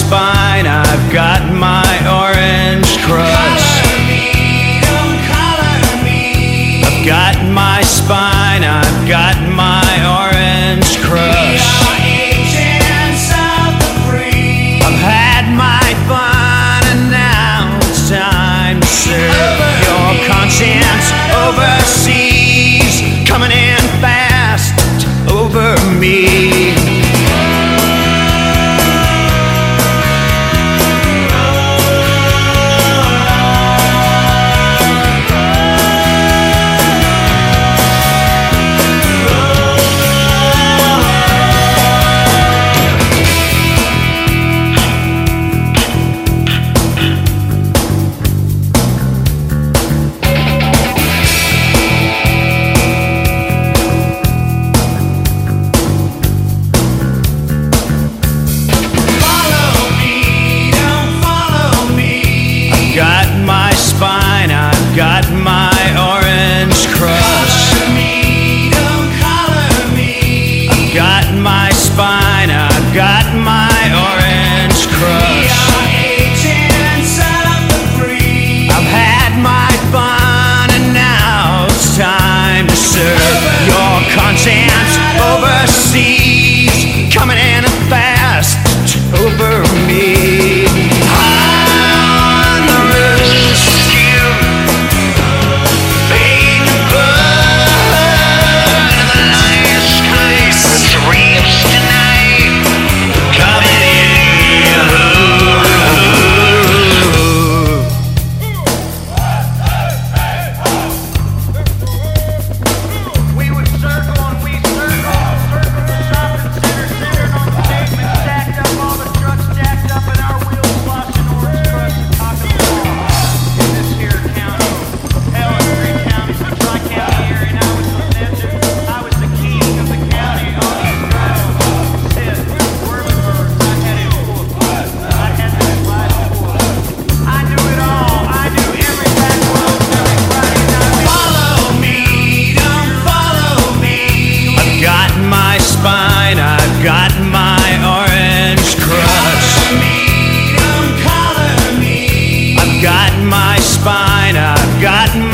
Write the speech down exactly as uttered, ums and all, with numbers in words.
spine, I've got my orange crush. Color me, don't color me. I've got my spine, I've got my orange crush. We are agents of the free. I've had my fun and now it's time to serve your conscience overseas, coming in fast over me. Spine, I've got my orange crush. Color me, don't color me. I've got my spine, I've got my orange We crush. are agents of the free. I've had my fun and now it's time to serve your conscience overseas, coming in fast over me. On the roost, spine, I've got my orange crush. Color me, don't color me. I've got my spine, I've got